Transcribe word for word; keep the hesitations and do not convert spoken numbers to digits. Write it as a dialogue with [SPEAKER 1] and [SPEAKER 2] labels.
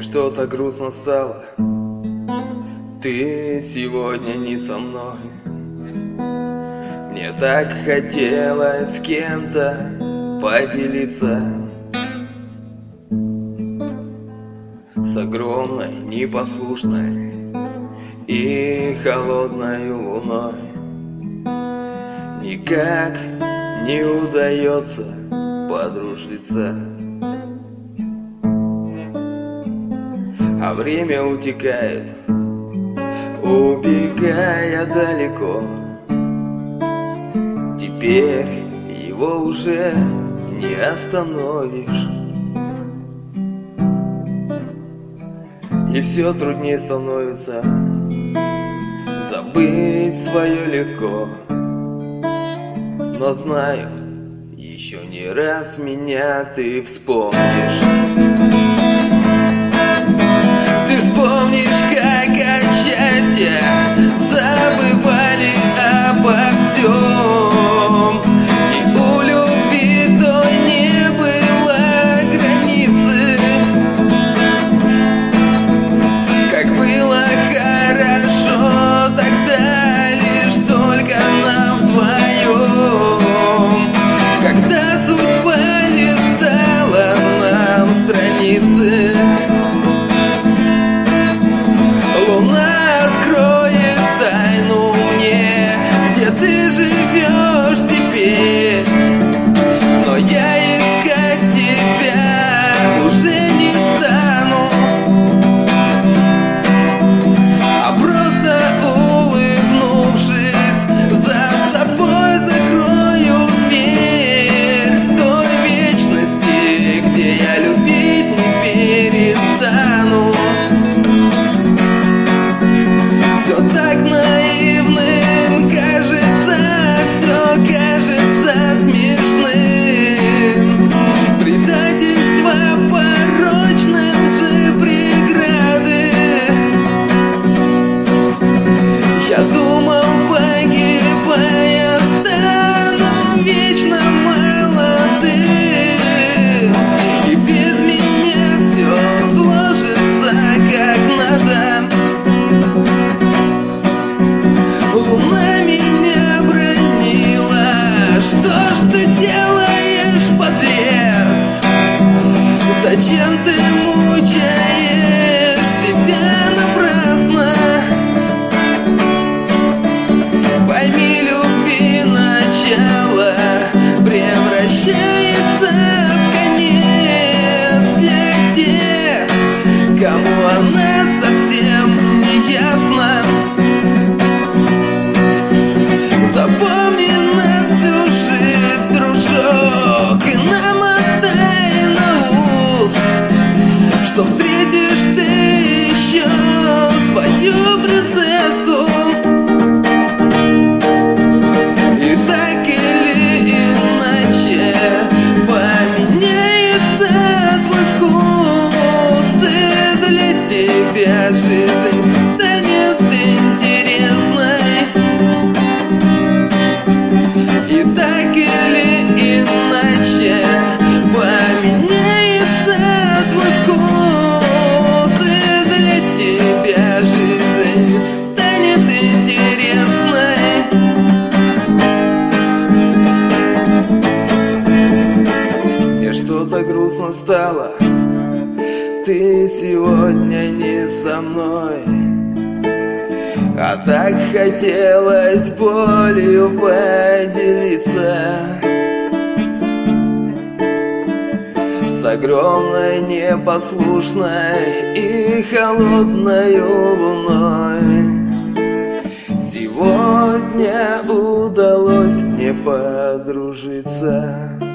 [SPEAKER 1] что-то грустно стало. Ты сегодня не со мной. Мне так хотелось с кем-то поделиться, с огромной, непослушной и холодной луной. Никак не удается подружиться, а время утекает, убегая далеко. Теперь его уже не остановишь, и все труднее становится забыть свое легко. Но знаю, еще не раз меня ты вспомнишь. Ты вспомнишь, как от счастья забывали обо всем, и у любви той не было границы. Как было хорошо тогда лишь только нам вдвоем, когда судьба листала нам страницы. Луна откроет тайну мне, где ты живешь теперь, но я искать тебя уже не стану, а просто улыбнувшись за собой закрою дверь той вечности, где я любить не перестану. Все так наивным кажется, все кажется смешным. Предательство порочным же преграды. Я думал, погибая, стану вечно молодым, и без меня все сложится как надо. Луна меня бронила: что ж ты делаешь, подлец? Зачем ты мучаешь себя напрасно? Пойми, любви начало превращается в конец для тех, кому она совсем не ясна. Запомни на всю жизнь, дружок, и намотай на ус, что встретишь ты еще свою принцессу. И так или иначе поменяется твой вкус, и для тебя жизнь станет интересной. И так или иначе поменяется твой вкус, и для тебя жизнь станет интересной. Мне что-то грустно стало, ты сегодня не со мной, а так хотелось болью поделиться с огромной, непослушной и холодной луной. Сегодня удалось мне подружиться.